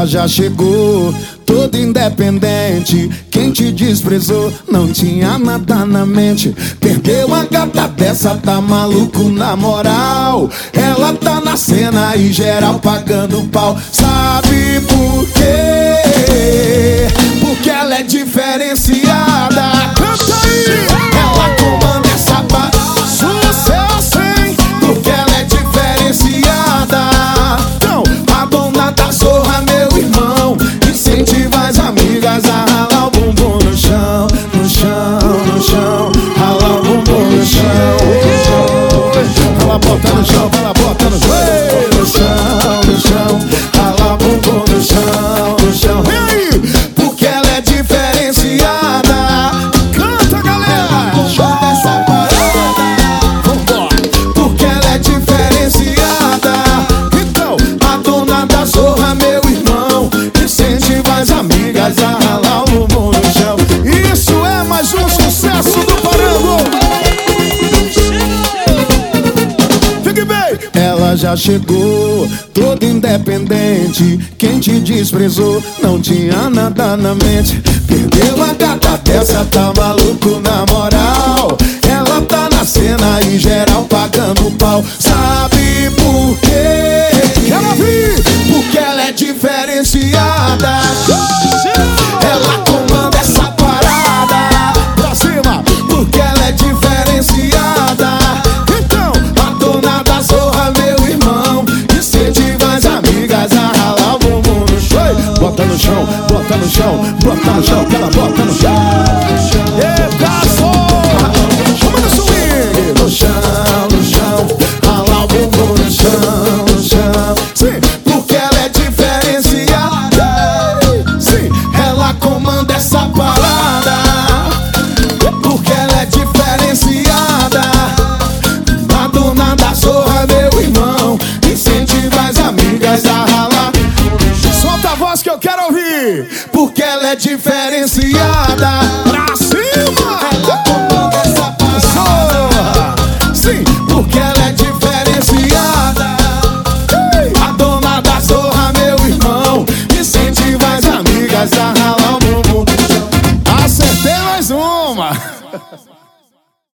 já chegou, toda independente. Quem te desprezou não tinha nada na mente. Perdeu a gata dessa, tá maluco na moral. Ela tá na cena e geral pagando pau. Sabe por quê? Porque ela é diferenciada. Canta aí! Ela comanda essa barra, sucesso, hein? Porque ela é diferenciada. Então, a dona da zorra, meu irmão, incentiva as amigas a ralar o bumbum no chão, no chão, no chão, ralar o bumbum no chão. Ela bota no chão, ela bota no joelho, no chão, no chão, ralar o bumbum no chão, no chão. E aí? Porque ela é diferenciada. Canta, galera! Joga essa parada. Vambora! Porque ela é diferenciada. Então, a dona da zorra, meu irmão, incentiva as amigas a ralar o bumbum no chão. Isso é mais um sucesso do Parango. Fique bem! Ela já chegou, toda independente. Quem te desprezou não tinha nada na mente. Perdeu a gata dessa, tá maluco na moral. Ela tá na cena e geral pagando pau. Sabe por quê? Quero ouvir! Porque ela é diferenciada. Ela comanda essa parada. Pra cima! Porque ela é diferenciada. Então, a dona da zorra, meu irmão, incentiva as amigas a ralar o bumbum no chão. Bota no chão, bota no chão, bota no chão, que ela bota no chão. Eita, zorra! Chama no swing! No chão, no chão, ralar o bumbum no chão, no chão. Sim, porque ela é diferenciada. Sim, ela comanda essa parada. Porque ela é diferenciada. A dona da zorra, meu irmão, incentiva as amigas a ralar. Solta a voz que eu quero ouvir. Porque ela é diferenciada. Pra cima! Ela comanda essa parada. Sim, porque ela é diferenciada. A dona da zorra, meu irmão, incentiva as amigas a ralar o bumbum. Acertei mais uma.